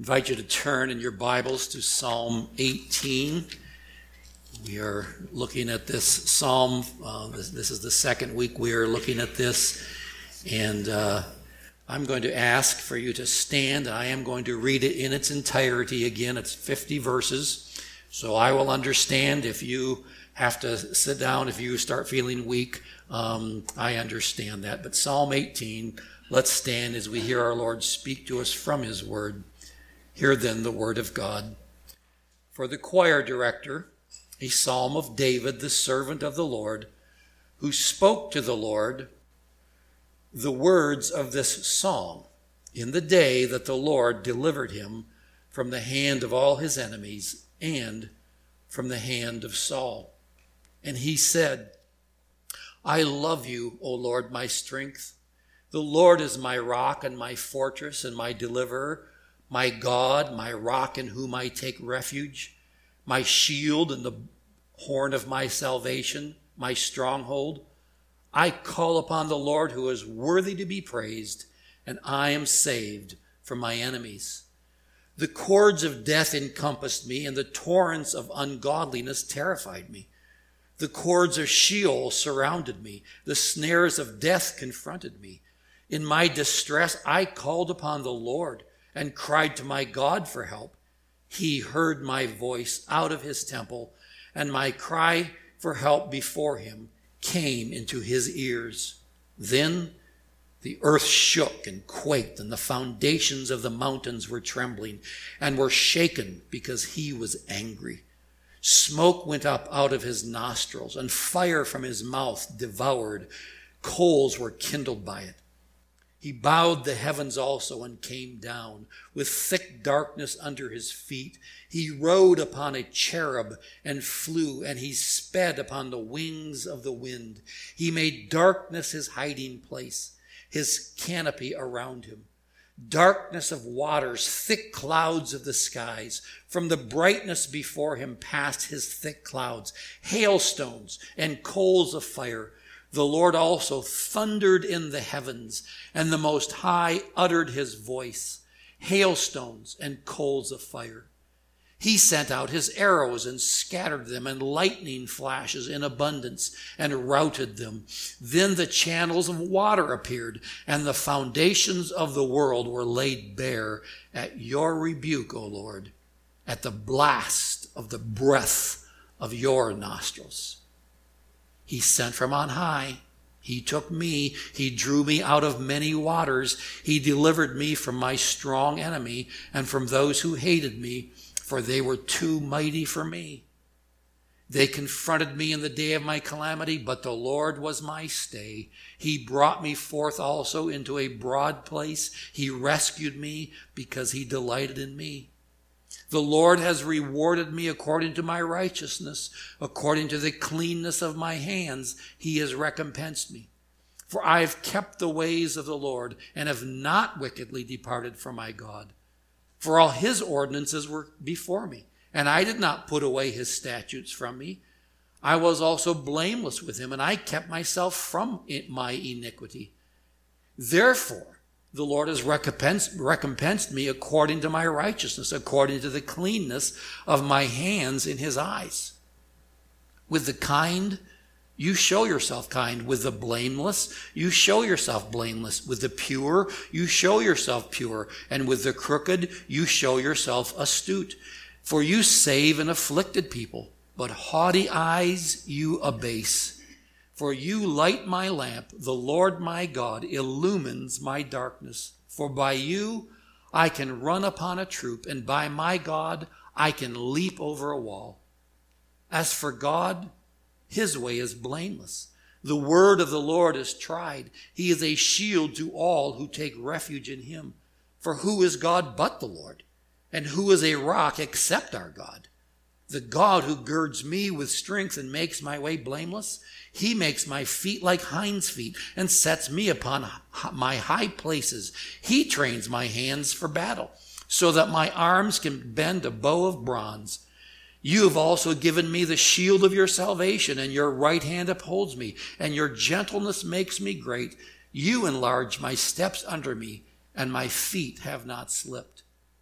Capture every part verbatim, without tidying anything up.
invite you to turn in your Bibles to Psalm eighteen. We are looking at this psalm. Uh, this, this is the second week we are looking at this. And uh, I'm going to ask for you to stand. I am going to read it in its entirety again. It's fifty verses. So I will understand if you have to sit down, if you start feeling weak. Um, I understand that. But Psalm eighteen, let's stand as we hear our Lord speak to us from his word. Hear then the word of God. For the choir director, a psalm of David, the servant of the Lord, who spoke to the Lord the words of this song in the day that the Lord delivered him from the hand of all his enemies and from the hand of Saul. And he said, I love you, O Lord, my strength. The Lord is my rock and my fortress and my deliverer, my God, my rock in whom I take refuge, my shield and the horn of my salvation, my stronghold. I call upon the Lord who is worthy to be praised, and I am saved from my enemies. The cords of death encompassed me, and the torrents of ungodliness terrified me. The cords of Sheol surrounded me. The snares of death confronted me. In my distress, I called upon the Lord and cried to my God for help. He heard my voice out of his temple, and my cry for help before him came into his ears. Then the earth shook and quaked, and the foundations of the mountains were trembling and were shaken because he was angry. Smoke went up out of his nostrils, and fire from his mouth devoured. Coals were kindled by it. He bowed the heavens also and came down with thick darkness under his feet. He rode upon a cherub and flew, and he sped upon the wings of the wind. He made darkness his hiding place, his canopy around him. Darkness of waters, thick clouds of the skies. From the brightness before him passed his thick clouds, hailstones and coals of fire. The Lord also thundered in the heavens, and the Most High uttered his voice, hailstones and coals of fire. He sent out his arrows and scattered them, and lightning flashes in abundance, and routed them. Then the channels of water appeared, and the foundations of the world were laid bare at your rebuke, O Lord, at the blast of the breath of your nostrils. He sent from on high. He took me. He drew me out of many waters. He delivered me from my strong enemy and from those who hated me, for they were too mighty for me. They confronted me in the day of my calamity, but the Lord was my stay. He brought me forth also into a broad place. He rescued me because he delighted in me. The Lord has rewarded me according to my righteousness, according to the cleanness of my hands. He has recompensed me. For I have kept the ways of the Lord and have not wickedly departed from my God. For all his ordinances were before me, and I did not put away his statutes from me. I was also blameless with him, and I kept myself from my iniquity. Therefore, the Lord has recompensed, recompensed me according to my righteousness, according to the cleanness of my hands in his eyes. With the kind, you show yourself kind. With the blameless, you show yourself blameless. With the pure, you show yourself pure. And with the crooked, you show yourself astute. For you save an afflicted people, but haughty eyes you abase. For you light my lamp, the Lord my God illumines my darkness. For by you I can run upon a troop, and by my God I can leap over a wall. As for God, his way is blameless. The word of the Lord is tried. He is a shield to all who take refuge in him. For who is God but the Lord? And who is a rock except our God? The God who girds me with strength and makes my way blameless. He makes my feet like hinds' feet and sets me upon my high places. He trains my hands for battle so that my arms can bend a bow of bronze. You have also given me the shield of your salvation, and your right hand upholds me, and your gentleness makes me great. You enlarge my steps under me, and my feet have not slipped.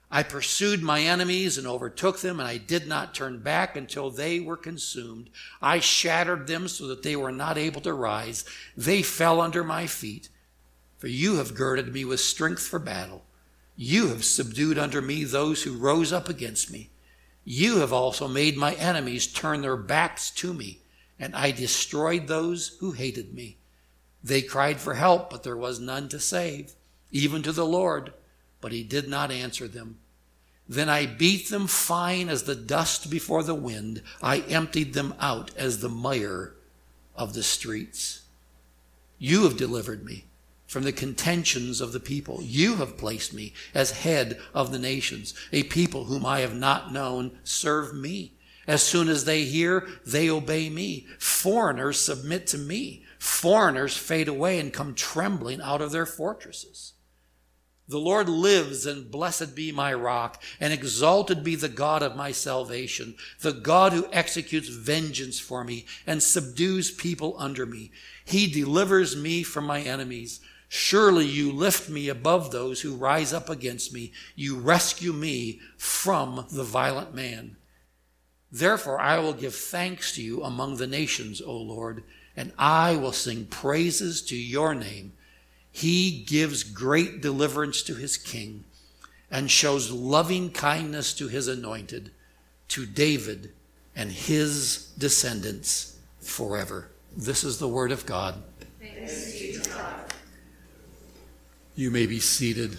I pursued my enemies and overtook them, and I did not turn back until they were consumed. I shattered them so that they were not able to rise. They fell under my feet. For you have girded me with strength for battle. You have subdued under me those who rose up against me. You have also made my enemies turn their backs to me, and I destroyed those who hated me. They cried for help, but there was none to save, even to the Lord, but he did not answer them. Then I beat them fine as the dust before the wind. I emptied them out as the mire of the streets. You have delivered me from the contentions of the people. You have placed me as head of the nations. A people whom I have not known serve me. As soon as they hear, they obey me. Foreigners submit to me. Foreigners fade away and come trembling out of their fortresses. The Lord lives, and blessed be my rock, and exalted be the God of my salvation, the God who executes vengeance for me and subdues people under me. He delivers me from my enemies. Surely you lift me above those who rise up against me. You rescue me from the violent man. Therefore I will give thanks to you among the nations, O Lord, and I will sing praises to your name. He gives great deliverance to his king and shows loving kindness to his anointed, to David and his descendants forever. This is the word of God. Thanks be to God. You may be seated.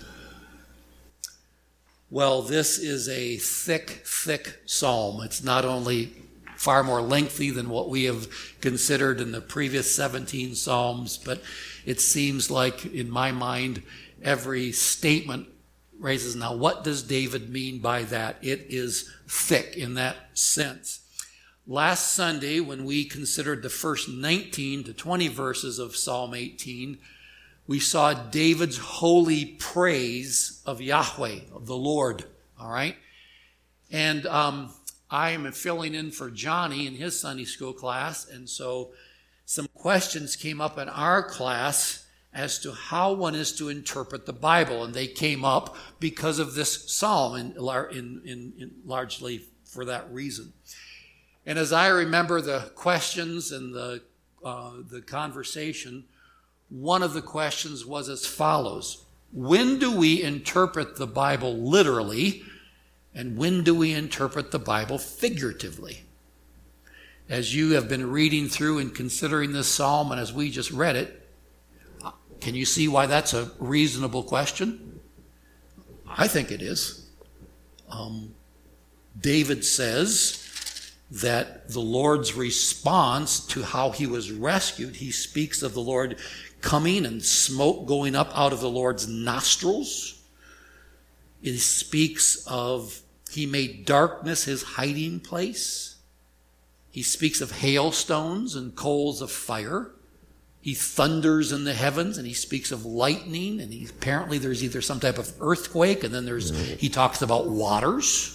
Well, this is a thick, thick psalm. It's not only far more lengthy than what we have considered in the previous seventeen psalms, but it seems like, in my mind, every statement raises, now what does David mean by that? It is thick in that sense. Last Sunday, when we considered the first nineteen to twenty verses of Psalm eighteen, we saw David's holy praise of Yahweh, of the Lord, all right? And um, I am filling in for Johnny in his Sunday school class, and so some questions came up in our class as to how one is to interpret the Bible, and they came up because of this psalm, in, in, in, in largely for that reason. And as I remember the questions and the uh, the conversation, one of the questions was as follows: when do we interpret the Bible literally, and when do we interpret the Bible figuratively? As you have been reading through and considering this psalm, and as we just read it, can you see why that's a reasonable question? I think it is. Um, David says that the Lord's response to how he was rescued, he speaks of the Lord coming and smoke going up out of the Lord's nostrils. He speaks of he made darkness his hiding place. He speaks of hailstones and coals of fire. He thunders in the heavens, and he speaks of lightning, and he, apparently there's either some type of earthquake, and then there's he talks about waters.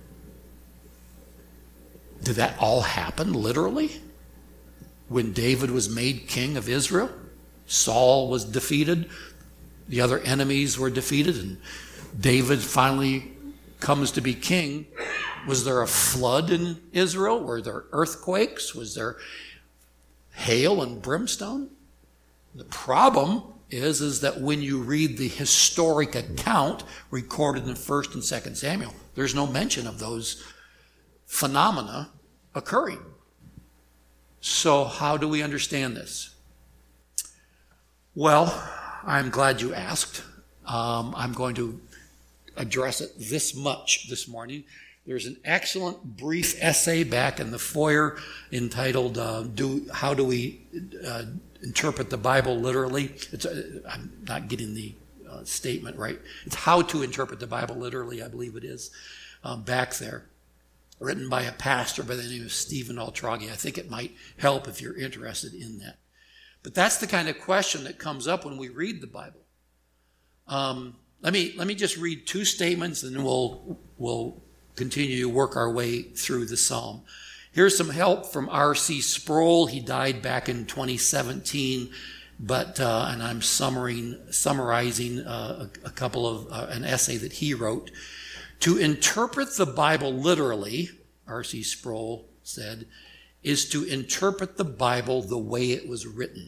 Did that all happen literally? When David was made king of Israel, Saul was defeated, the other enemies were defeated, and David finally comes to be king. Was there a flood in Israel? Were there earthquakes? Was there hail and brimstone? The problem is, is that when you read the historic account recorded in First and Second Samuel, there's no mention of those phenomena occurring. So how do we understand this? Well, I'm glad you asked. Um, I'm going to address it this much this morning. There's an excellent brief essay back in the foyer entitled uh, "Do How Do We uh, Interpret the Bible Literally?" It's, uh, I'm not getting the uh, statement right. It's "How to Interpret the Bible Literally," I believe it is, um, back there, written by a pastor by the name of Stephen Altroghi. I think it might help if you're interested in that. But that's the kind of question that comes up when we read the Bible. Um, let me let me just read two statements, and then we'll we'll continue to work our way through the psalm. Here's some help from R C Sproul. He died back in twenty seventeen, but uh, and I'm summarizing summarizing uh, a, a couple of uh, an essay that he wrote. To interpret the Bible literally, R C Sproul said, is to interpret the Bible the way it was written.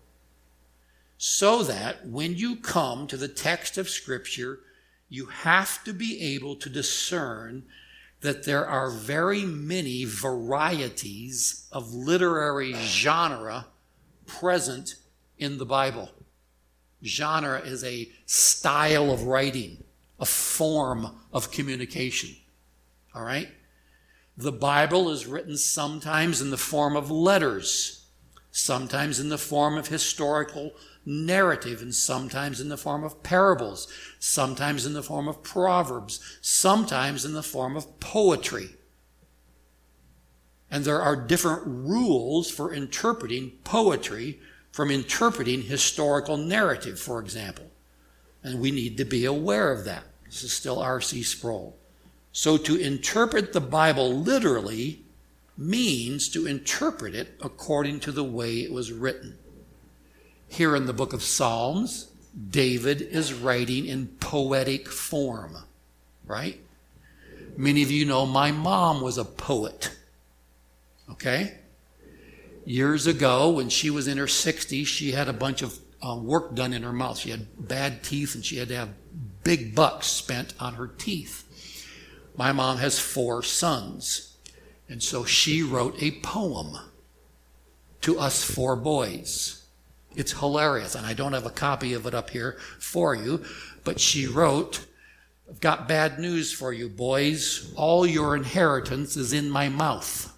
So that when you come to the text of Scripture, you have to be able to discern that there are very many varieties of literary genre present in the Bible. Genre is a style of writing, a form of communication. All right? The Bible is written sometimes in the form of letters, sometimes in the form of historical narrative, and sometimes in the form of parables, sometimes in the form of proverbs, sometimes in the form of poetry. And there are different rules for interpreting poetry from interpreting historical narrative, for example. And we need to be aware of that. This is still R C Sproul. So to interpret the Bible literally means to interpret it according to the way it was written. Here in the book of Psalms, David is writing in poetic form, right? Many of you know my mom was a poet, okay? Years ago, when she was in her sixties, she had a bunch of uh, work done in her mouth. She had bad teeth, and she had to have big bucks spent on her teeth. My mom has four sons, and so she wrote a poem to us four boys. It's hilarious, and I don't have a copy of it up here for you, but she wrote, "I've got bad news for you, boys. All your inheritance is in my mouth."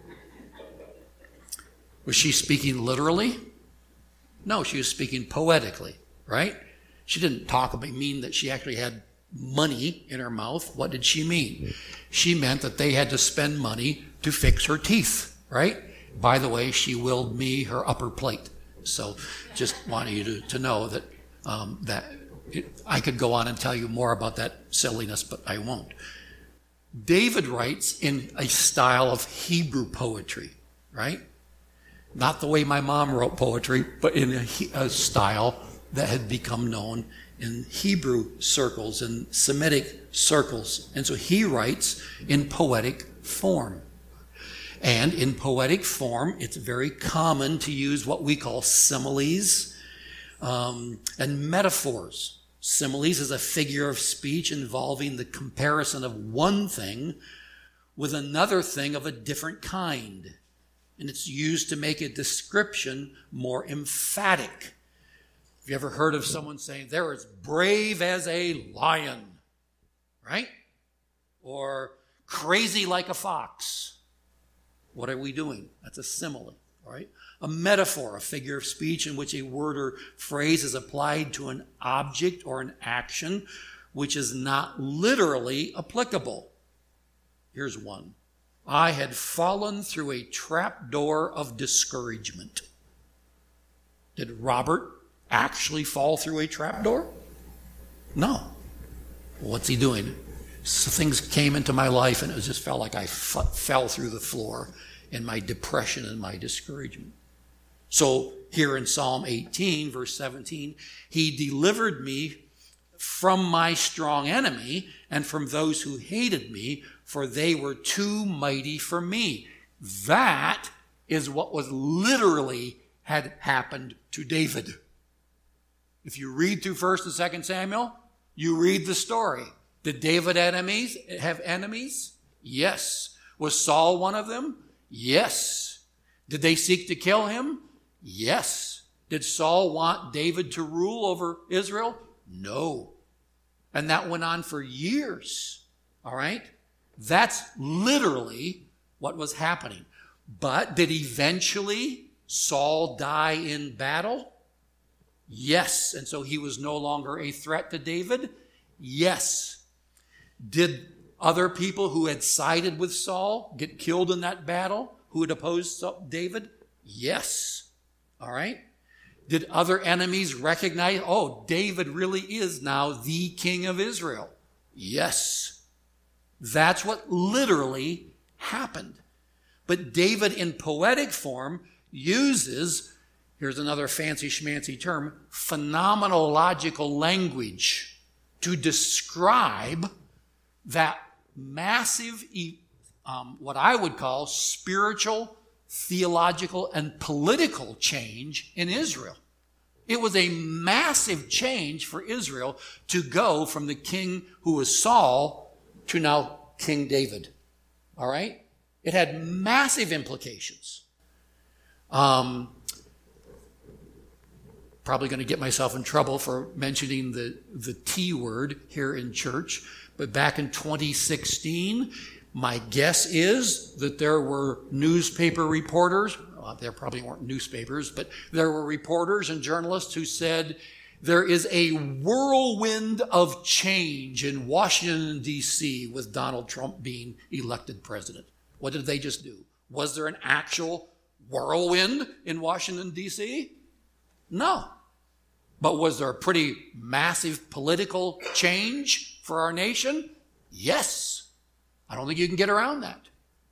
Was she speaking literally? No, she was speaking poetically, right? She didn't talk about mean that she actually had money in her mouth. What did she mean? She meant that they had to spend money to fix her teeth, right? By the way, she willed me her upper plate. So just wanted you to, to know that um, that it, I could go on and tell you more about that silliness, but I won't. David writes in a style of Hebrew poetry, right? Not the way my mom wrote poetry, but in a, a style that had become known in Hebrew circles and Semitic circles. And so he writes in poetic form. And in poetic form, it's very common to use what we call similes um, and metaphors. Similes is a figure of speech involving the comparison of one thing with another thing of a different kind. And it's used to make a description more emphatic. Have you ever heard of someone saying, "They're as brave as a lion," right? Or "crazy like a fox"? What are we doing? That's a simile, all right? A metaphor, a figure of speech in which a word or phrase is applied to an object or an action which is not literally applicable. Here's one. I had fallen through a trapdoor of discouragement. Did Robert actually fall through a trapdoor? No. What's he doing? So things came into my life, and it just felt like I f- fell through the floor in my depression and my discouragement. So here in Psalm eighteen, verse seventeen, he delivered me from my strong enemy and from those who hated me, for they were too mighty for me. That is what was literally had happened to David. If you read through First and Second Samuel, you read the story. Did David enemies have enemies? Yes. Was Saul one of them? Yes. Did they seek to kill him? Yes. Did Saul want David to rule over Israel? No. And that went on for years. All right? That's literally what was happening. But did eventually Saul die in battle? Yes. And so he was no longer a threat to David? Yes. Did other people who had sided with Saul get killed in that battle, who had opposed David? Yes. All right? Did other enemies recognize, oh, David really is now the king of Israel? Yes. That's what literally happened. But David in poetic form uses, here's another fancy schmancy term, phenomenological language to describe that massive, um, what I would call spiritual, theological, and political change in Israel. It was a massive change for Israel to go from the king who was Saul to now King David. All right? It had massive implications. Um, probably going to get myself in trouble for mentioning the, the T word here in church, but back in twenty sixteen, my guess is that there were newspaper reporters, well, there probably weren't newspapers, but there were reporters and journalists who said there is a whirlwind of change in Washington, D C with Donald Trump being elected president. What did they just do? Was there an actual whirlwind in Washington, D C? No. But was there a pretty massive political change for our nation? Yes. I don't think you can get around that.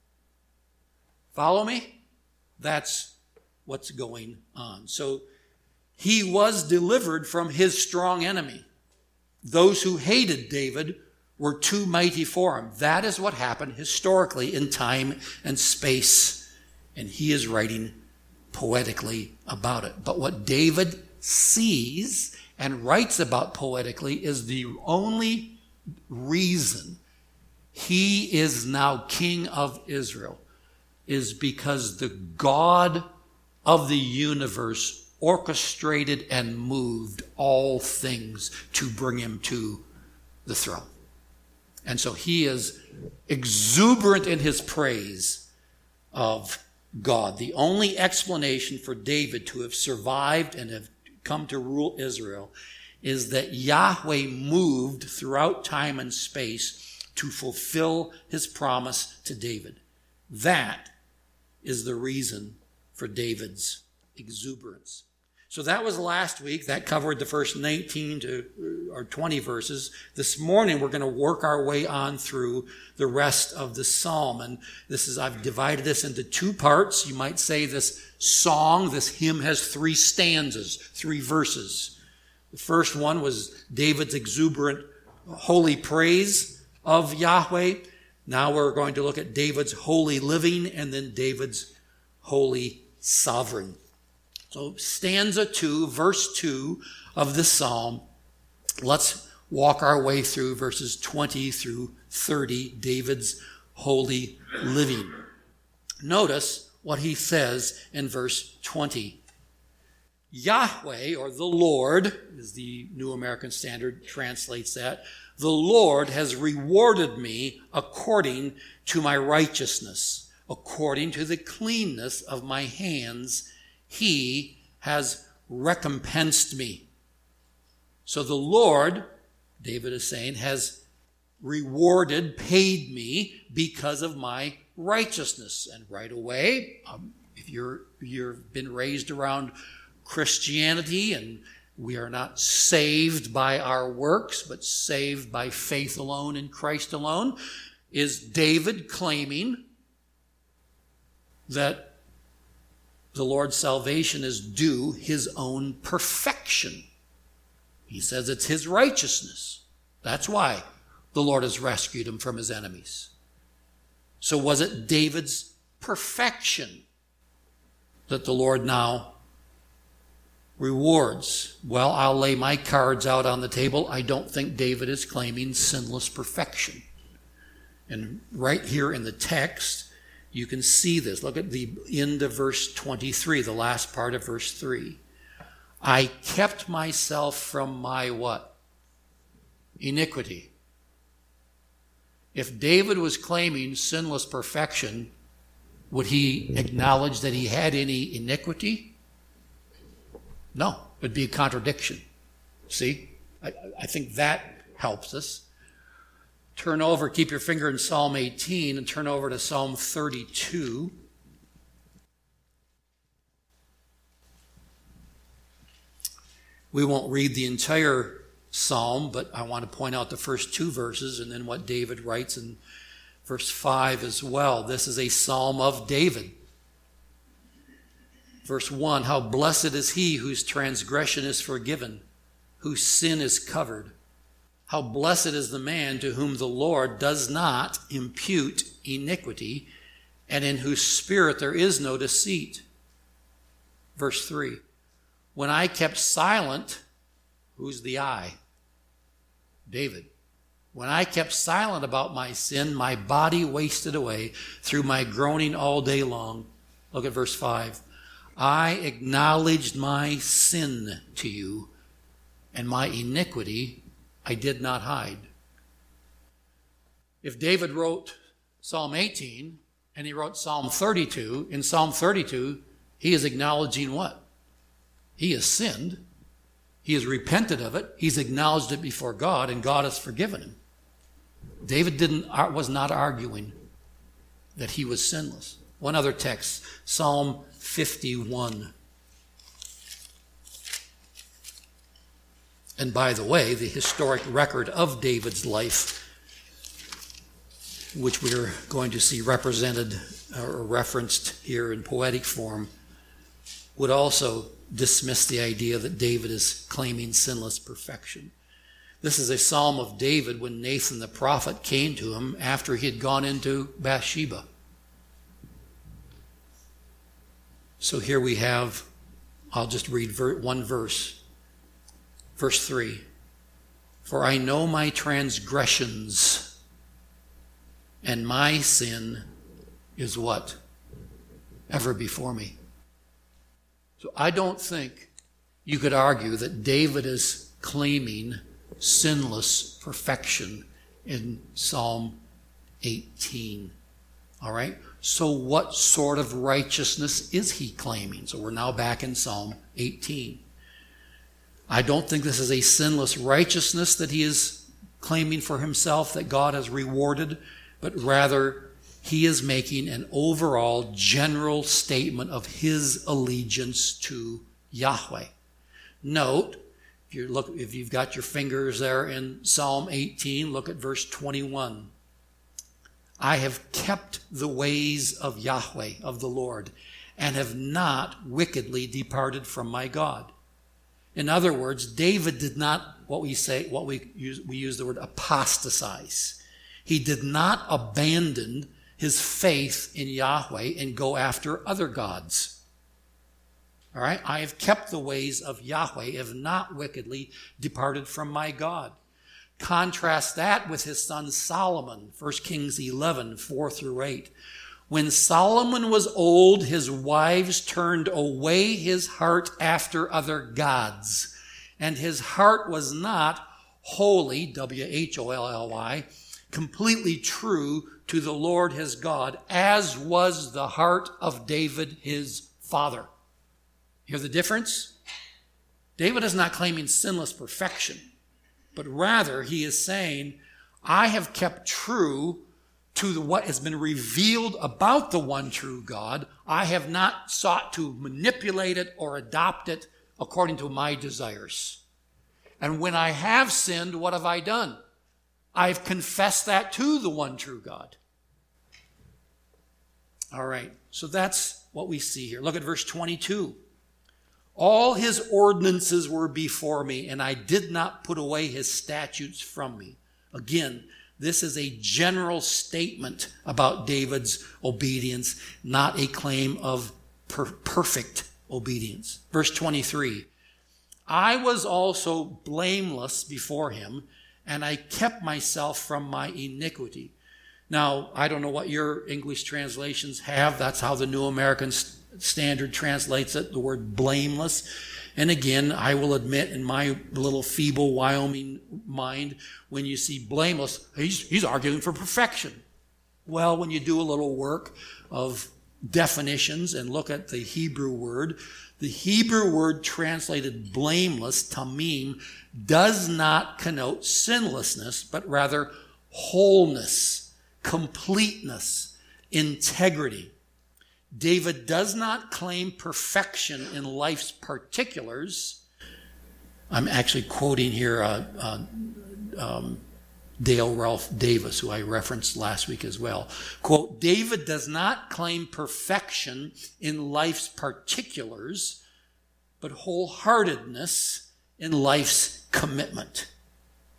Follow me? That's what's going on. So he was delivered from his strong enemy. Those who hated David were too mighty for him. That is what happened historically in time and space. And he is writing poetically about it. But what David sees and writes about poetically is the only reason he is now king of Israel is because the God of the universe orchestrated and moved all things to bring him to the throne. And so he is exuberant in his praise of God. The only explanation for David to have survived and have come to rule Israel is that Yahweh moved throughout time and space to fulfill his promise to David. That is the reason for David's exuberance. So that was last week. That covered the first nineteen to or twenty verses. This morning we're going to work our way on through the rest of the psalm. And this is, I've divided this into two parts. You might say this song, this hymn has three stanzas, three verses. The first one was David's exuberant holy praise of Yahweh. Now we're going to look at David's holy living and then David's holy sovereign. So stanza two, verse two of the psalm. Let's walk our way through verses twenty through thirty, David's holy living. Notice what he says in verse twenty. Yahweh, or the Lord, as the New American Standard translates that, the Lord has rewarded me according to my righteousness, according to the cleanness of my hands. He has recompensed me. So the Lord, David is saying, has rewarded, paid me because of my righteousness. And right away, um, if you're, you've been raised around Christianity, and we are not saved by our works, but saved by faith alone in Christ alone, is David claiming that the Lord's salvation is due his own perfection. He says it's his righteousness. That's why the Lord has rescued him from his enemies. So was it David's perfection that the Lord now rewards? Well, I'll lay my cards out on the table. I don't think David is claiming sinless perfection. And right here in the text, you can see this. Look at the end of verse twenty-three, the last part of verse three. I kept myself from my what? Iniquity. If David was claiming sinless perfection, would he acknowledge that he had any iniquity? No, it would be a contradiction. See? I, I think that helps us. Turn over, keep your finger in Psalm eighteen and turn over to Psalm thirty-two. We won't read the entire psalm, but I want to point out the first two verses and then what David writes in verse five as well. This is a psalm of David. Verse one, how blessed is he whose transgression is forgiven, whose sin is covered. How blessed is the man to whom the Lord does not impute iniquity, and in whose spirit there is no deceit. Verse three, when I kept silent, who's the I? David. When I kept silent about my sin, my body wasted away through my groaning all day long. Look at verse five. I acknowledged my sin to you, and my iniquity I did not hide. If David wrote Psalm eighteen and he wrote Psalm thirty-two, in Psalm thirty-two, he is acknowledging what? He has sinned. He has repented of it. He's acknowledged it before God, and God has forgiven him. David didn't was not arguing that he was sinless. One other text, Psalm fifty-one. And by the way, the historic record of David's life, which we're going to see represented or referenced here in poetic form, would also dismiss the idea that David is claiming sinless perfection. This is a psalm of David when Nathan the prophet came to him after he had gone into Bathsheba. So here we have, I'll just read ver- one verse. Verse three. For I know my transgressions, and my sin is what? Ever before me. So I don't think you could argue that David is claiming sinless perfection in Psalm eighteen. All right? So what sort of righteousness is he claiming? So we're now back in Psalm eighteen. I don't think this is a sinless righteousness that he is claiming for himself that God has rewarded, but rather he is making an overall general statement of his allegiance to Yahweh. Note, if you look, if you've got your fingers there in Psalm eighteen, look at verse twenty-one. I have kept the ways of Yahweh, of the Lord, and have not wickedly departed from my God. In other words, David did not, what we say, what we use, we use the word apostatize. He did not abandon his faith in Yahweh and go after other gods. All right? I have kept the ways of Yahweh, have not wickedly departed from my God. Contrast that with his son Solomon, First Kings eleven, four through eight. When Solomon was old, his wives turned away his heart after other gods, and his heart was not wholly, W H O L L Y, completely true to the Lord his God, as was the heart of David his father. Hear the difference? David is not claiming sinless perfection, but rather he is saying, I have kept true to the, what has been revealed about the one true God. I have not sought to manipulate it or adopt it according to my desires. And when I have sinned, what have I done? I've confessed that to the one true God. All right, so that's what we see here. Look at verse twenty-two. All his ordinances were before me, and I did not put away his statutes from me. Again, this is a general statement about David's obedience, not a claim of per- perfect obedience. Verse twenty-three, I was also blameless before him, and I kept myself from my iniquity. Now, I don't know what your English translations have. That's how the New American Standard translates it, the word blameless. And again, I will admit in my little feeble Wyoming mind, when you see blameless, he's, he's arguing for perfection. Well, when you do a little work of definitions and look at the Hebrew word, the Hebrew word translated blameless, tamim, does not connote sinlessness, but rather wholeness, completeness, integrity. David does not claim perfection in life's particulars. I'm actually quoting here uh, uh, um, Dale Ralph Davis, who I referenced last week as well. Quote, David does not claim perfection in life's particulars, but wholeheartedness in life's commitment.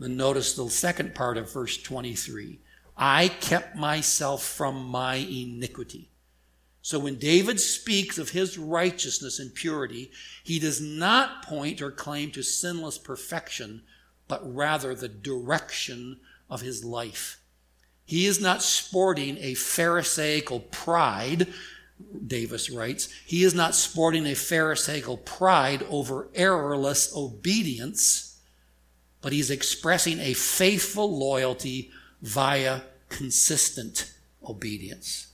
Then notice the second part of verse twenty-three. I kept myself from my iniquity. So when David speaks of his righteousness and purity, he does not point or claim to sinless perfection, but rather the direction of his life. He is not sporting a Pharisaical pride, Davis writes. He is not sporting a Pharisaical pride over errorless obedience, but he's expressing a faithful loyalty via consistent obedience.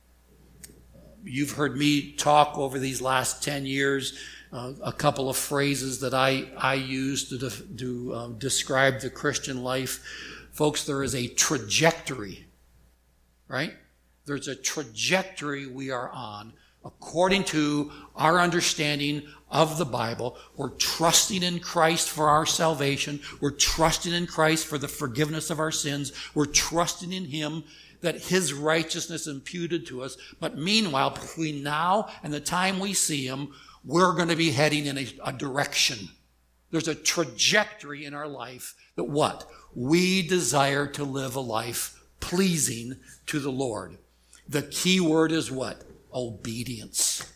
You've heard me talk over these last ten years, uh, a couple of phrases that I, I use to, de- to uh, describe the Christian life. Folks, there is a trajectory, right? There's a trajectory we are on according to our understanding of the Bible. We're trusting in Christ for our salvation. We're trusting in Christ for the forgiveness of our sins. We're trusting in Him that His righteousness imputed to us. But meanwhile, between now and the time we see Him, we're going to be heading in a, a direction. There's a trajectory in our life that what? We desire to live a life pleasing to the Lord. The key word is what? Obedience.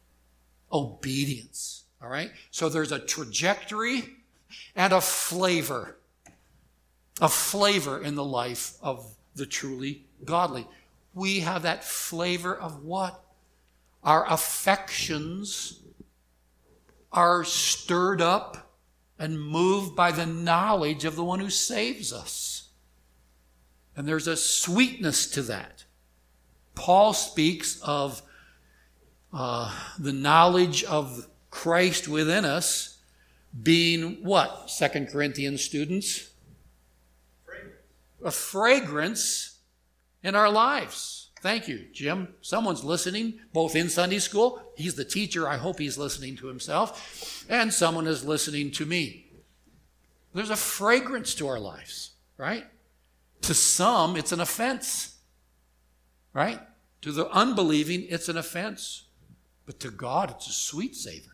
Obedience. All right? So there's a trajectory and a flavor. A flavor in the life of the truly godly. We have that flavor of what? Our affections are stirred up and moved by the knowledge of the one who saves us. And there's a sweetness to that. Paul speaks of uh, the knowledge of Christ within us being what? Second Corinthians students? Fragrance. A fragrance in our lives. Thank you, Jim. Someone's listening, both in Sunday school. He's the teacher. I hope he's listening to himself. And someone is listening to me. There's a fragrance to our lives, right? To some, it's an offense. Right? To the unbelieving, it's an offense. But to God, it's a sweet savor.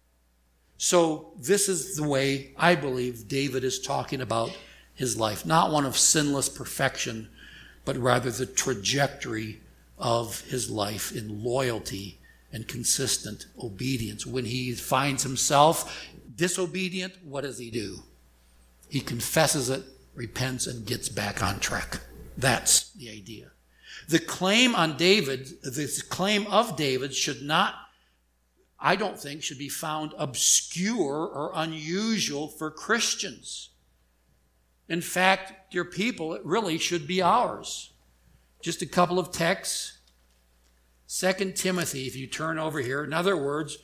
So this is the way I believe David is talking about his life. Not one of sinless perfection, but rather the trajectory of his life in loyalty and consistent obedience. When he finds himself disobedient, what does he do? He confesses it, repents, and gets back on track. That's the idea. The claim on David, the claim of David should not, I don't think, should be found obscure or unusual for Christians. In fact, dear people, it really should be ours. Just a couple of texts. Second Timothy, if you turn over here. In other words,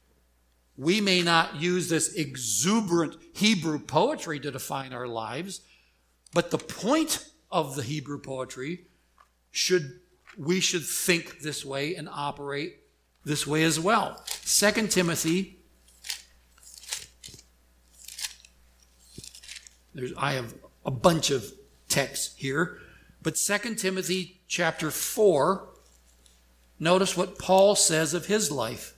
we may not use this exuberant Hebrew poetry to define our lives, but the point of the Hebrew poetry should we should think this way and operate this way as well. Second Timothy, there's, I have a bunch of texts here, but Second Timothy chapter four, notice what Paul says of his life.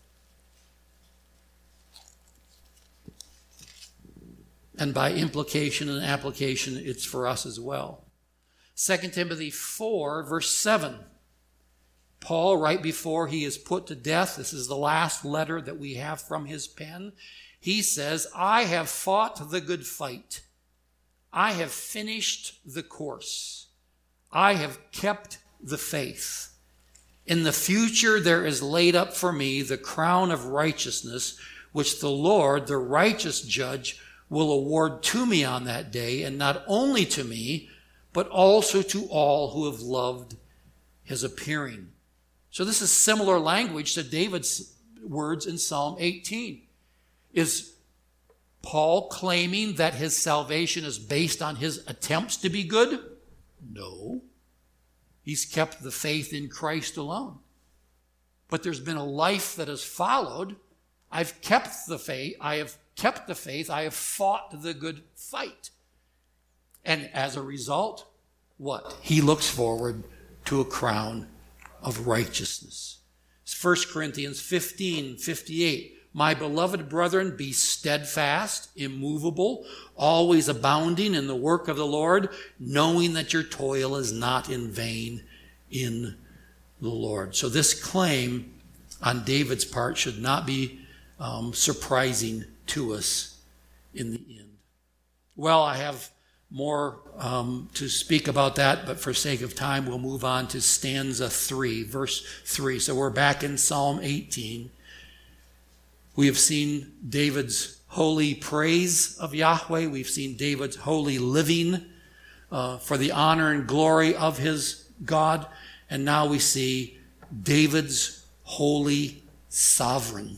And by implication and application, it's for us as well. Second Timothy four, verse seven. Paul, right before he is put to death, this is the last letter that we have from his pen, he says, I have fought the good fight. I have finished the course. I have kept the faith. In the future there is laid up for me the crown of righteousness, which the Lord, the righteous judge, will award to me on that day, and not only to me, but also to all who have loved his appearing. So this is similar language to David's words in Psalm eighteen. Is Paul claiming that his salvation is based on his attempts to be good? No. He's kept the faith in Christ alone. But there's been a life that has followed. I've kept the faith. I have kept the faith. I have fought the good fight. And as a result, what? He looks forward to a crown of righteousness. First Corinthians fifteen fifty-eight. My beloved brethren, be steadfast, immovable, always abounding in the work of the Lord, knowing that your toil is not in vain in the Lord. So this claim on David's part should not be um, surprising to us in the end. Well, I have more um, to speak about that, but for sake of time, we'll move on to stanza three, verse three. So we're back in Psalm eighteen. We have seen David's holy praise of Yahweh. We've seen David's holy living uh, for the honor and glory of his God. And now we see David's holy sovereign.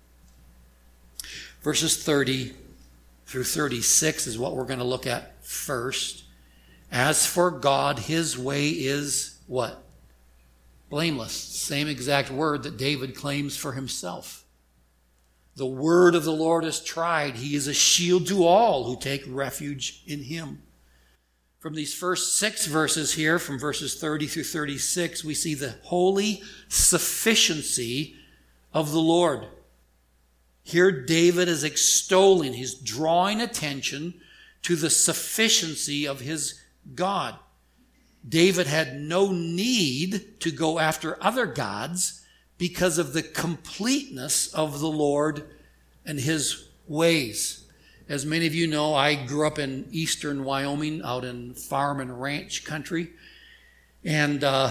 Verses thirty through thirty-six is what we're going to look at first. As for God, his way is what? Blameless. Same exact word that David claims for himself. The word of the Lord is tried. He is a shield to all who take refuge in him. From these first six verses here, from verses thirty through thirty-six, we see the holy sufficiency of the Lord. Here David is extolling, he's drawing attention to the sufficiency of his God. David had no need to go after other gods because of the completeness of the Lord and his ways. As many of you know, I grew up in eastern Wyoming, out in farm and ranch country. And uh,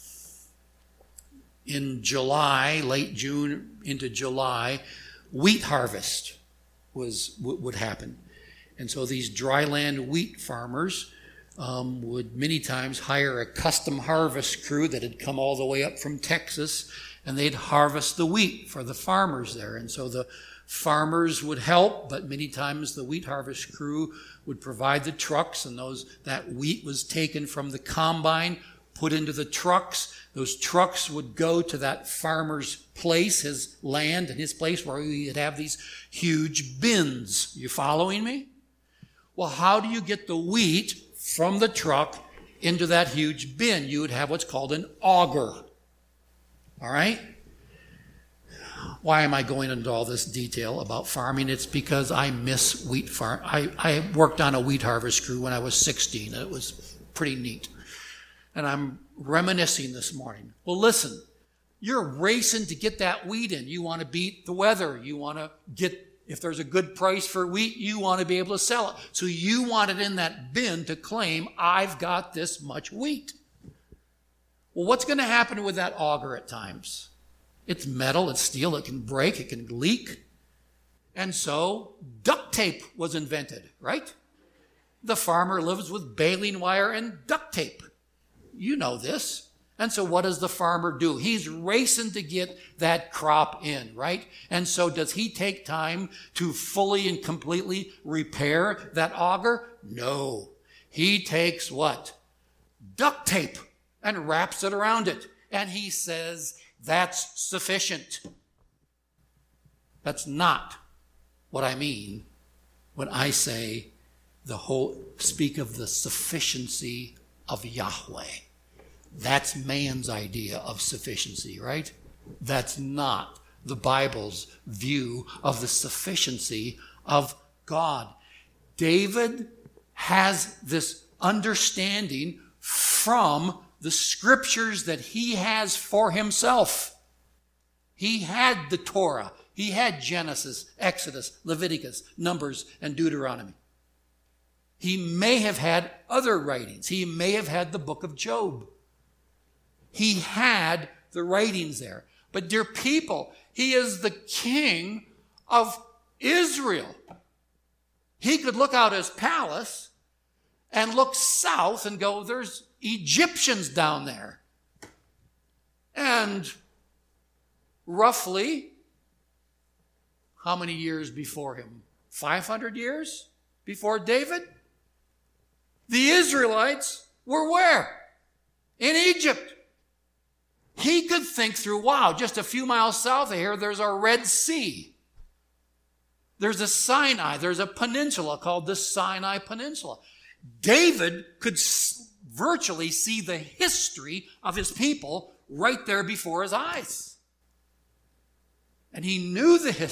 in July, late June into July, wheat harvest was would happen. And so these dryland wheat farmers um, would many times hire a custom harvest crew that had come all the way up from Texas, and they'd harvest the wheat for the farmers there. And so the farmers would help, but many times the wheat harvest crew would provide the trucks, and those that wheat was taken from the combine, put into the trucks. Those trucks would go to that farmer's place, his land and his place, where he'd have these huge bins. You following me? Well, how do you get the wheat from the truck into that huge bin? You would have what's called an auger. All right? Why am I going into all this detail about farming? It's because I miss wheat farm. I, I worked on a wheat harvest crew when I was sixteen, and it was pretty neat. And I'm reminiscing this morning. Well, listen, you're racing to get that wheat in. You want to beat the weather. You want to get, if there's a good price for wheat, you want to be able to sell it. So you want it in that bin to claim, I've got this much wheat. Well, what's going to happen with that auger at times? It's metal, it's steel, it can break, it can leak. And so duct tape was invented, right? The farmer lives with baling wire and duct tape. You know this. And so what does the farmer do? He's racing to get that crop in, right? And so does he take time to fully and completely repair that auger? No. He takes what? Duct tape and wraps it around it. And he says, that's sufficient. That's not what I mean when I say the whole, speak of the sufficiency of Yahweh. That's man's idea of sufficiency, right? That's not the Bible's view of the sufficiency of God. David has this understanding from the scriptures that he has for himself. He had the Torah. He had Genesis, Exodus, Leviticus, Numbers, and Deuteronomy. He may have had other writings. He may have had the book of Job. He had the writings there. But dear people, he is the king of Israel. He could look out his palace and look south and go, there's Egyptians down there. And roughly, how many years before him? five hundred years before David? The Israelites were where? In Egypt. He could think through, wow, just a few miles south of here, there's a Red Sea. There's a Sinai. There's a peninsula called the Sinai Peninsula. David could virtually see the history of his people right there before his eyes. And he knew the history.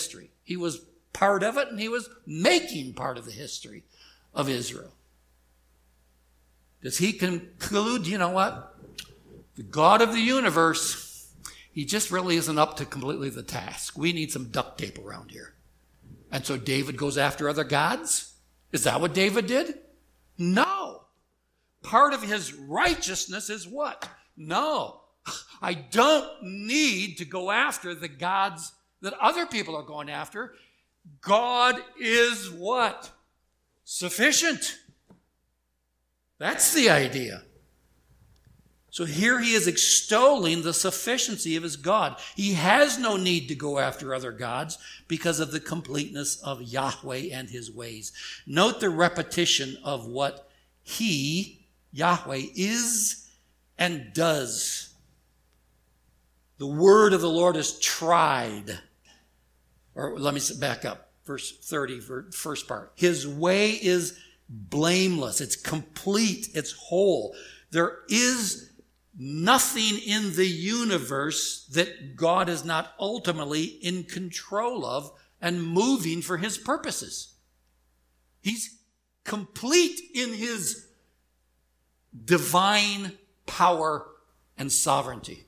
He was part of it, and he was making part of the history of Israel. Does he conclude, you know what? The God of the universe, he just really isn't up to completely the task. We need some duct tape around here. And so David goes after other gods? Is that what David did? No. Part of his righteousness is what? No. I don't need to go after the gods that other people are going after. God is what? Sufficient. That's the idea. So here he is extolling the sufficiency of his God. He has no need to go after other gods because of the completeness of Yahweh and his ways. Note the repetition of what he, Yahweh, is and does. The word of the Lord is tried. Or let me back up. Verse thirty, first part. His way is blameless. It's complete. It's whole. There is nothing in the universe that God is not ultimately in control of and moving for his purposes. He's complete in his divine power and sovereignty.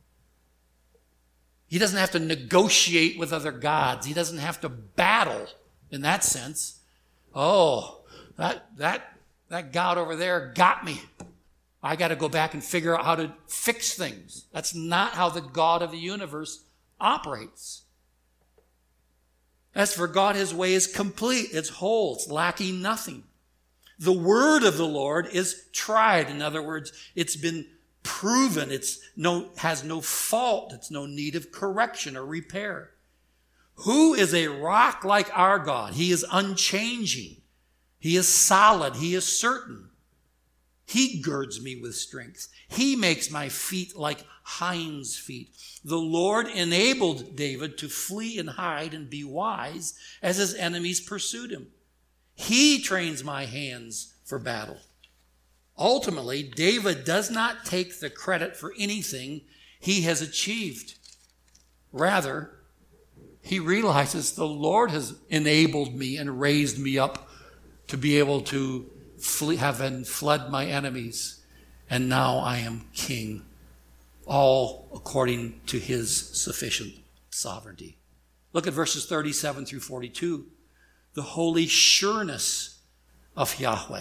He doesn't have to negotiate with other gods. He doesn't have to battle in that sense. Oh, that that that God over there got me. I got to go back and figure out how to fix things. That's not how the God of the universe operates. As for God, his way is complete. It's whole. It's lacking nothing. The word of the Lord is tried. In other words, it's been proven. It's no, has no fault. It's no need of correction or repair. Who is a rock like our God? He is unchanging. He is solid. He is certain. He girds me with strength. He makes my feet like hinds' feet. The Lord enabled David to flee and hide and be wise as his enemies pursued him. He trains my hands for battle. Ultimately, David does not take the credit for anything he has achieved. Rather, he realizes the Lord has enabled me and raised me up to be able to flee, have fled my enemies, and now I am king, all according to his sufficient sovereignty. Look at verses thirty-seven through forty-two. The holy sureness of Yahweh.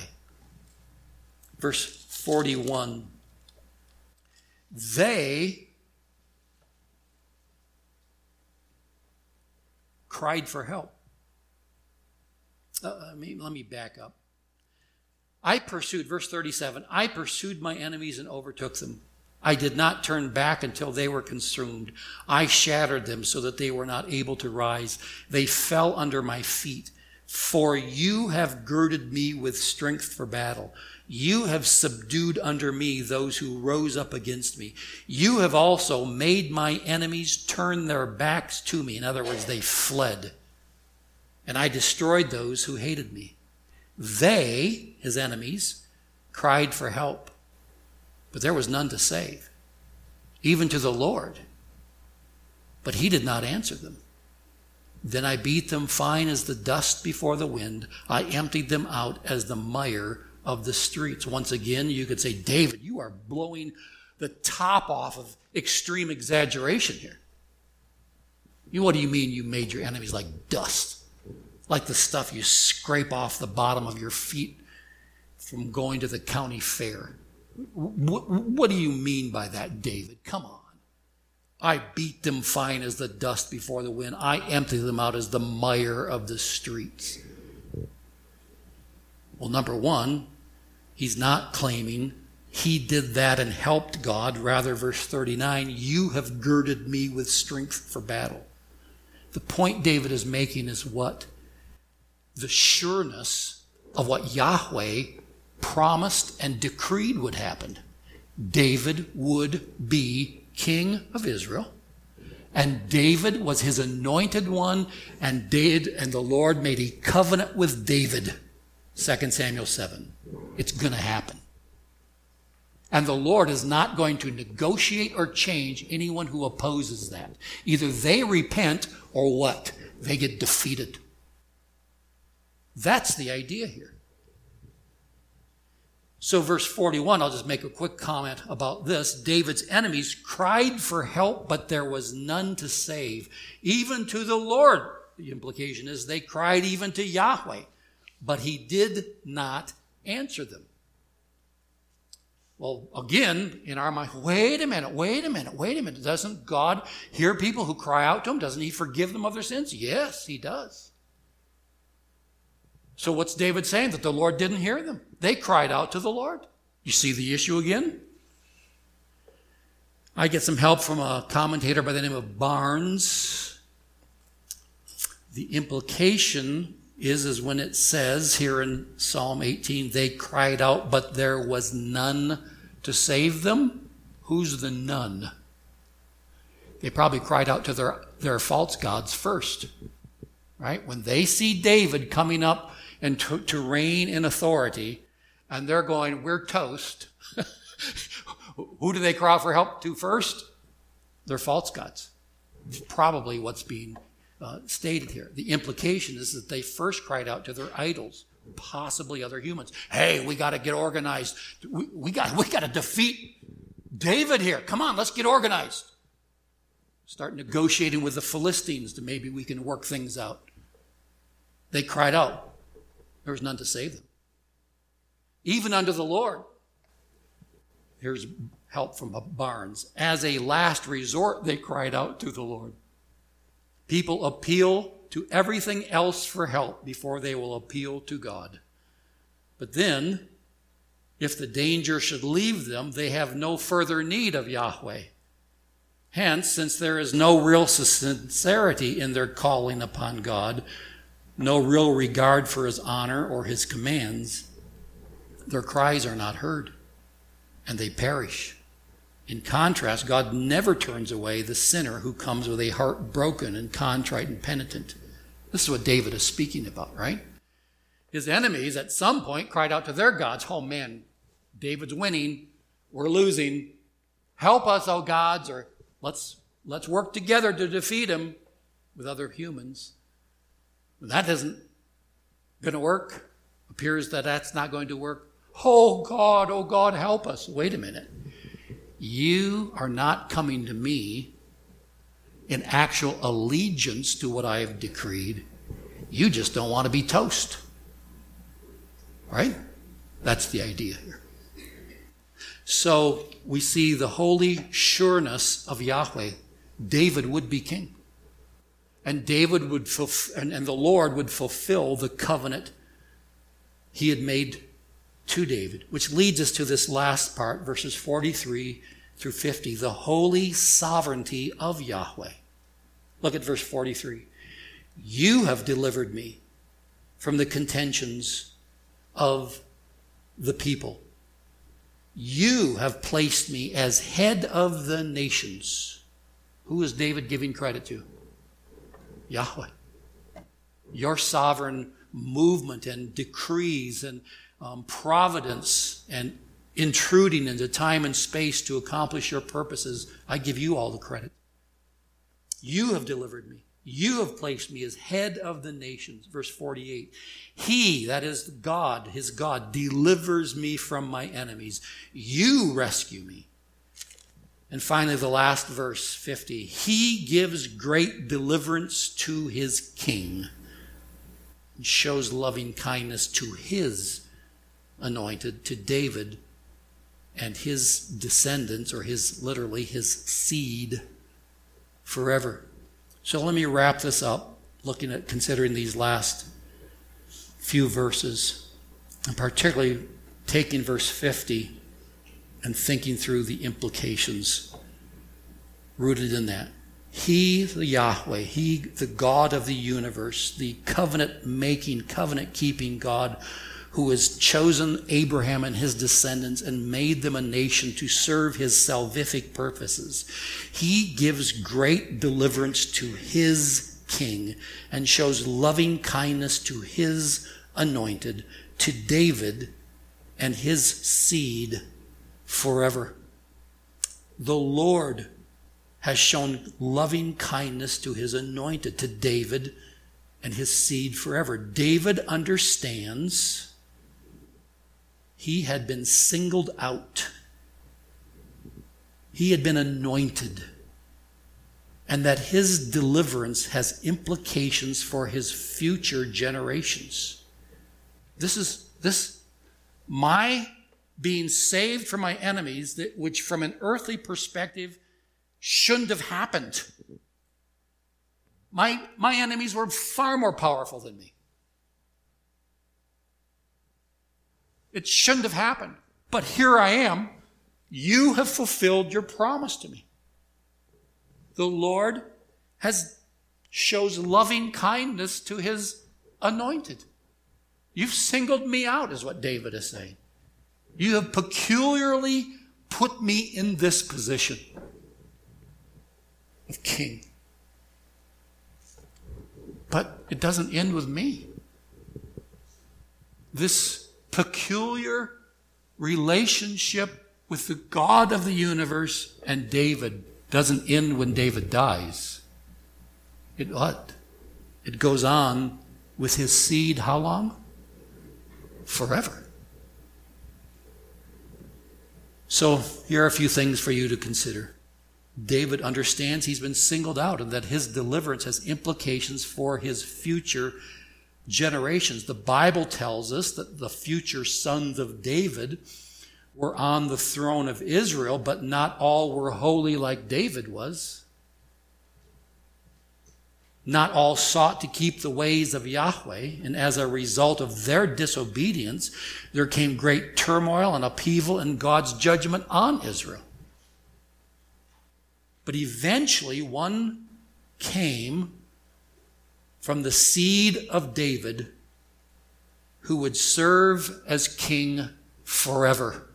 Verse forty-one. They cried for help. Uh, let me, let me back up. I pursued, verse thirty-seven, I pursued my enemies and overtook them. I did not turn back until they were consumed. I shattered them so that they were not able to rise. They fell under my feet. For you have girded me with strength for battle. You have subdued under me those who rose up against me. You have also made my enemies turn their backs to me. In other words, they fled. And I destroyed those who hated me. They, his enemies, cried for help, but there was none to save, even to the Lord. But he did not answer them. Then I beat them fine as the dust before the wind. I emptied them out as the mire of the streets. Once again, you could say, David, you are blowing the top off of extreme exaggeration here. You, what do you mean you made your enemies like dust? Like the stuff you scrape off the bottom of your feet from going to the county fair. What, what do you mean by that, David? Come on. I beat them fine as the dust before the wind. I empty them out as the mire of the streets. Well, number one, he's not claiming he did that and helped God. Rather, verse thirty-nine, you have girded me with strength for battle. The point David is making is what? The sureness of what Yahweh promised and decreed would happen. David would be king of Israel, and David was his anointed one, and David and the Lord made a covenant with David. Second Samuel seven. It's going to happen. And the Lord is not going to negotiate or change anyone who opposes that. Either they repent or what? They get defeated. That's the idea here. So verse forty-one, I'll just make a quick comment about this. David's enemies cried for help, but there was none to save. Even to the Lord, the implication is they cried even to Yahweh, but he did not answer them. Well, again, in our mind, wait a minute, wait a minute, wait a minute. Doesn't God hear people who cry out to him? Doesn't he forgive them of their sins? Yes, he does. So what's David saying? That the Lord didn't hear them. They cried out to the Lord. You see the issue again? I get some help from a commentator by the name of Barnes. The implication is, is when it says here in Psalm eighteen, they cried out, but there was none to save them. Who's the none? They probably cried out to their, their false gods first, right? When they see David coming up and to, to reign in authority, and they're going, we're toast. Who do they cry for help to first? Their false gods. It's probably what's being uh, stated here. The implication is that they first cried out to their idols, possibly other humans. Hey, we got to get organized. We, we got we got to defeat David here. Come on, let's get organized. Start negotiating with the Philistines to maybe we can work things out. They cried out. There was none to save them. Even unto the Lord. Here's help from Barnes. As a last resort, they cried out to the Lord. People appeal to everything else for help before they will appeal to God. But then, if the danger should leave them, they have no further need of Yahweh. Hence, since there is no real sincerity in their calling upon God, no real regard for his honor or his commands, their cries are not heard, and they perish. In contrast, God never turns away the sinner who comes with a heart broken and contrite and penitent. This is what David is speaking about, right? His enemies at some point cried out to their gods, oh man, David's winning, we're losing. Help us, oh gods, or let's, let's work together to defeat him with other humans. That isn't going to work. Appears that that's not going to work. Oh God, oh God, help us. Wait a minute. You are not coming to me in actual allegiance to what I have decreed. You just don't want to be toast. Right? That's the idea here. So we see the holy sureness of Yahweh. David would be king. And David would fulfill, and, and the Lord would fulfill the covenant he had made to David, which leads us to this last part, verses forty-three through fifty, the holy sovereignty of Yahweh. Look at verse forty-three. You have delivered me from the contentions of the people. You have placed me as head of the nations. Who is David giving credit to? Yahweh. Your sovereign movement and decrees and um, providence and intruding into time and space to accomplish your purposes, I give you all the credit. You have delivered me. You have placed me as head of the nations. Verse forty-eight. He, that is God, his God, delivers me from my enemies. You rescue me. And finally, the last verse, fifty. He gives great deliverance to his king and shows loving kindness to his anointed, to David and his descendants, or his, literally, his seed forever. So let me wrap this up, looking at, considering these last few verses, and particularly taking verse fifty and thinking through the implications rooted in that. He, the Yahweh, he, the God of the universe, the covenant-making, covenant-keeping God who has chosen Abraham and his descendants and made them a nation to serve his salvific purposes. He gives great deliverance to his king and shows loving kindness to his anointed, to David and his seed forever. The Lord has shown loving kindness to his anointed, to David and his seed forever. David understands he had been singled out. He had been anointed. And that his deliverance has implications for his future generations. This is, this, my being saved from my enemies, that, which from an earthly perspective shouldn't have happened. My, my enemies were far more powerful than me. It shouldn't have happened. But here I am. You have fulfilled your promise to me. The Lord has shows loving kindness to his anointed. You've singled me out, is what David is saying. You have peculiarly put me in this position of king. But it doesn't end with me. This peculiar relationship with the God of the universe and David doesn't end when David dies. It what? It goes on with his seed how long? Forever. So here are a few things for you to consider. David understands he's been singled out and that his deliverance has implications for his future generations. The Bible tells us that the future sons of David were on the throne of Israel, but not all were holy like David was. Not all sought to keep the ways of Yahweh, and as a result of their disobedience, there came great turmoil and upheaval and God's judgment on Israel. But eventually one came from the seed of David who would serve as king forever.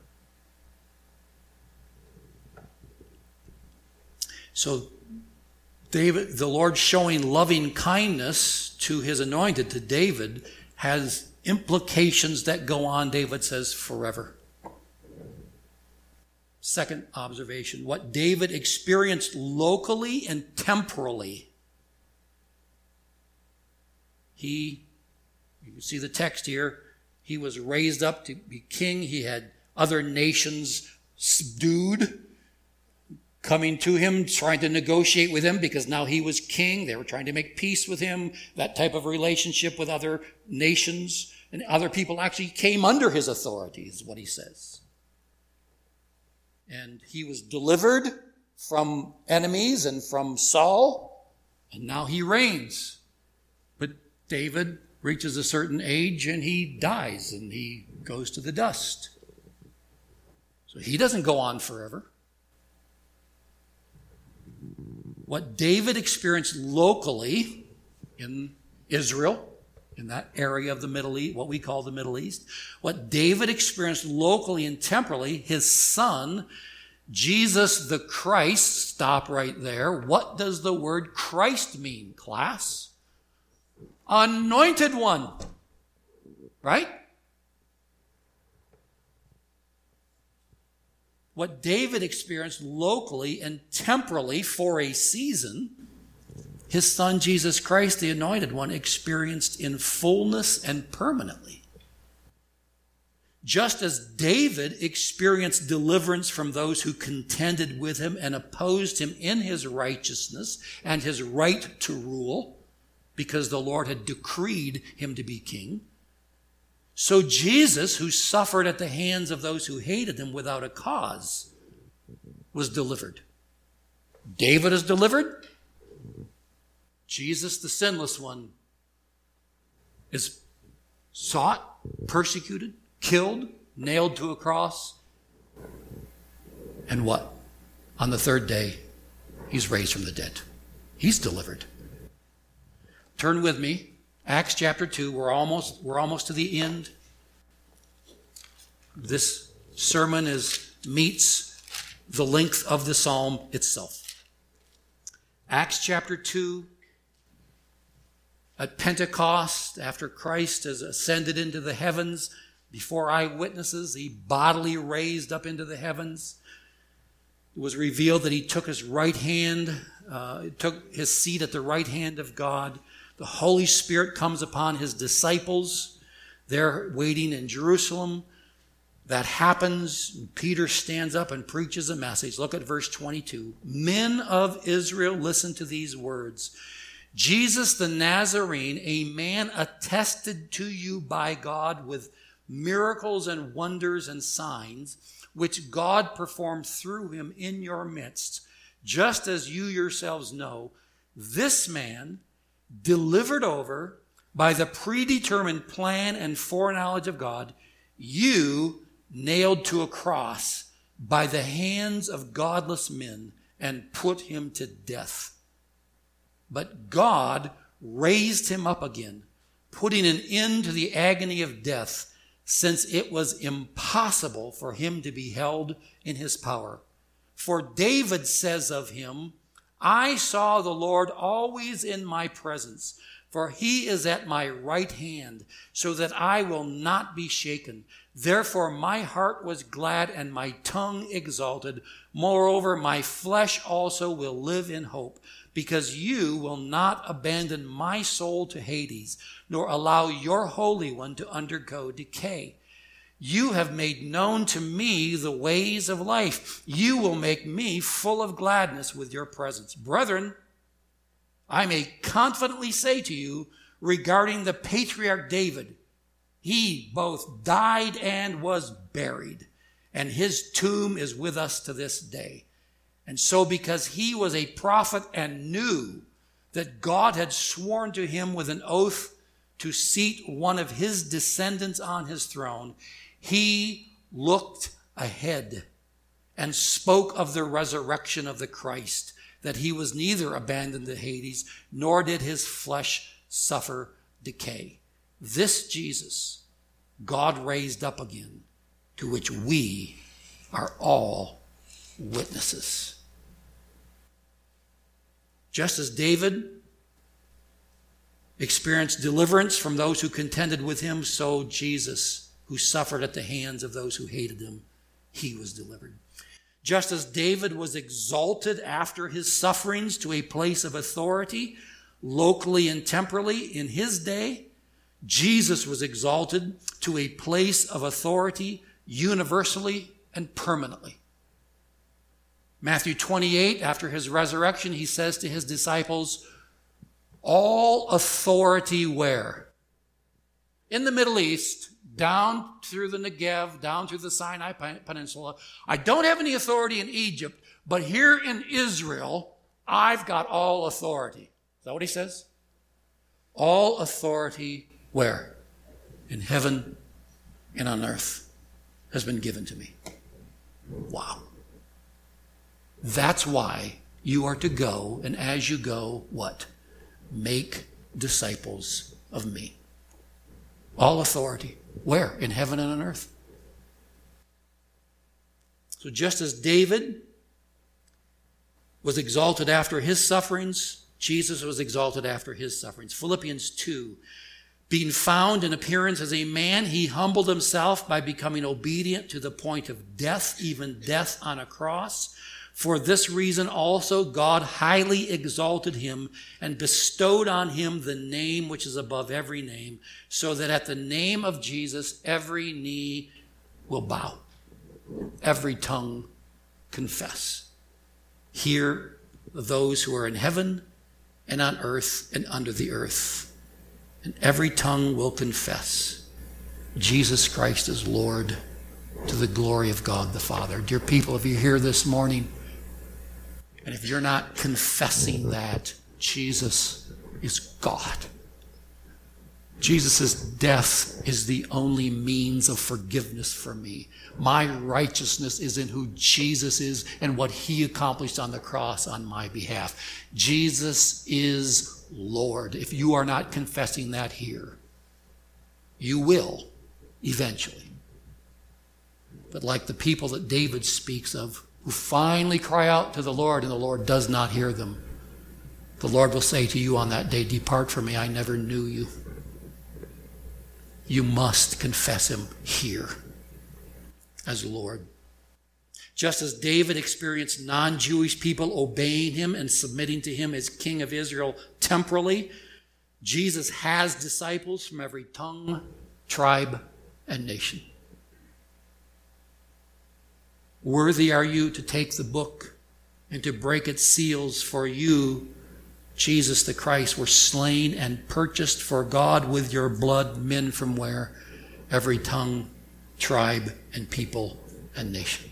So David, the Lord showing loving kindness to his anointed, to David, has implications that go on, David says, forever. Second observation, what David experienced locally and temporally. He, you can see the text here, he was raised up to be king. He had other nations subdued, coming to him, trying to negotiate with him because now he was king. They were trying to make peace with him, that type of relationship with other nations. And other people actually came under his authority, is what he says. And he was delivered from enemies and from Saul, and now he reigns. But David reaches a certain age and he dies and he goes to the dust. So he doesn't go on forever. What David experienced locally in Israel, in that area of the Middle East, what we call the Middle East, what David experienced locally and temporally, his son, Jesus the Christ, stop right there. What does the word Christ mean, class? Anointed one, right? What David experienced locally and temporally for a season, his son Jesus Christ, the anointed one, experienced in fullness and permanently. Just as David experienced deliverance from those who contended with him and opposed him in his righteousness and his right to rule, because the Lord had decreed him to be king, so Jesus, who suffered at the hands of those who hated him without a cause, was delivered. David is delivered. Jesus, the sinless one, is sought, persecuted, killed, nailed to a cross. And what? On the third day, he's raised from the dead. He's delivered. Turn with me. Acts chapter two, we're almost, we're almost to the end. This sermon is, meets the length of the psalm itself. Acts chapter two, at Pentecost, after Christ has ascended into the heavens, before eyewitnesses. He bodily raised up into the heavens. It was revealed that he took his right hand, uh, took his seat at the right hand of God. The Holy Spirit comes upon his disciples. They're waiting in Jerusalem. That happens. Peter stands up and preaches a message. Look at verse twenty-two. Men of Israel, listen to these words. Jesus the Nazarene, a man attested to you by God with miracles and wonders and signs, which God performed through him in your midst, just as you yourselves know. This man, delivered over by the predetermined plan and foreknowledge of God, you nailed to a cross by the hands of godless men and put him to death. But God raised him up again, putting an end to the agony of death, since it was impossible for him to be held in his power. For David says of him, I saw the Lord always in my presence, for he is at my right hand, so that I will not be shaken. Therefore my heart was glad and my tongue exalted. Moreover, my flesh also will live in hope, because you will not abandon my soul to Hades, nor allow your Holy One to undergo decay. You have made known to me the ways of life. You will make me full of gladness with your presence. Brethren, I may confidently say to you regarding the patriarch David, he both died and was buried, and his tomb is with us to this day. And so because he was a prophet and knew that God had sworn to him with an oath to seat one of his descendants on his throne, he looked ahead and spoke of the resurrection of the Christ, that he was neither abandoned to Hades, nor did his flesh suffer decay. This Jesus, God raised up again, to which we are all witnesses. Just as David experienced deliverance from those who contended with him, so Jesus, who suffered at the hands of those who hated him, he was delivered. Just as David was exalted after his sufferings to a place of authority, locally and temporally in his day, Jesus was exalted to a place of authority universally and permanently. Matthew twenty-eight, after his resurrection, he says to his disciples, all authority where? In the Middle East, down through the Negev, down through the Sinai Peninsula. I don't have any authority in Egypt, but here in Israel, I've got all authority. Is that what he says? All authority where? In heaven and on earth has been given to me. Wow. That's why you are to go, and as you go, what? Make disciples of me. All authority. Where? In heaven and on earth. So just as David was exalted after his sufferings, Jesus was exalted after his sufferings. Philippians two, being found in appearance as a man, he humbled himself by becoming obedient to the point of death, even death on a cross. For this reason also God highly exalted him and bestowed on him the name which is above every name, so that at the name of Jesus every knee will bow, every tongue confess. Here, those who are in heaven and on earth and under the earth, and every tongue will confess Jesus Christ is Lord, to the glory of God the Father. Dear people, if you're here this morning, and if you're not confessing that Jesus is God, Jesus' death is the only means of forgiveness for me. My righteousness is in who Jesus is and what he accomplished on the cross on my behalf. Jesus is Lord. If you are not confessing that here, you will eventually. But like the people that David speaks of, who finally cry out to the Lord and the Lord does not hear them, the Lord will say to you on that day, depart from me, I never knew you. you must confess him here as Lord. Just as David experienced non-Jewish people obeying him and submitting to him as King of Israel temporally, Jesus has disciples from every tongue, tribe, and nation. Worthy are you to take the book and to break its seals, for you, Jesus the Christ, were slain and purchased for God with your blood men from where? Every tongue, tribe, and people and nation.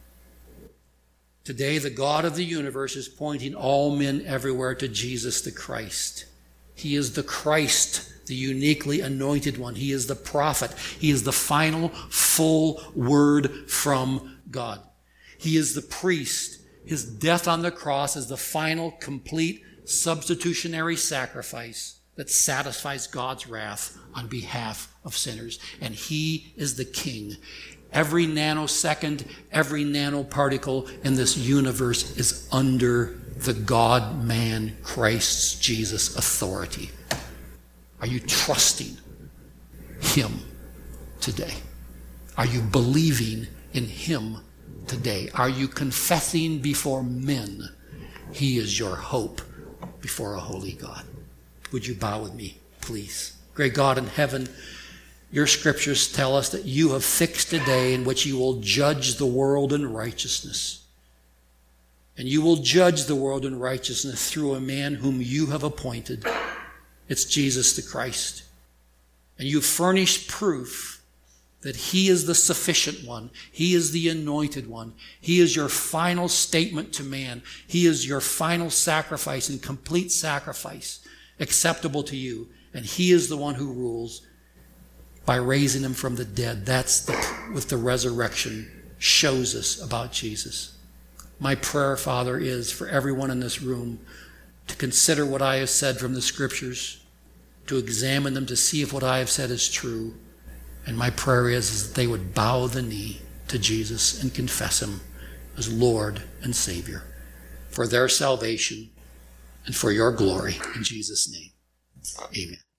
Today, the God of the universe is pointing all men everywhere to Jesus the Christ. He is the Christ, the uniquely anointed one. He is the prophet. He is the final, full word from God. He is the priest. His death on the cross is the final, complete, substitutionary sacrifice that satisfies God's wrath on behalf of sinners. And he is the king. Every nanosecond, every nanoparticle in this universe is under the God-man, Christ Jesus authority. Are you trusting him today? Are you believing in him today? Are you confessing before men he is your hope before a holy God? Would you bow with me, please? Great God in heaven, your scriptures tell us that you have fixed a day in which you will judge the world in righteousness. And you will judge the world in righteousness through a man whom you have appointed. It's Jesus the Christ. And you furnish proof that he is the sufficient one. He is the anointed one. He is your final statement to man. He is your final sacrifice and complete sacrifice acceptable to you. And he is the one who rules by raising him from the dead. That's the, what the resurrection shows us about Jesus. My prayer, Father, is for everyone in this room to consider what I have said from the scriptures, to examine them to see if what I have said is true. And my prayer is, is that they would bow the knee to Jesus and confess him as Lord and Savior for their salvation and for your glory. In Jesus' name, amen.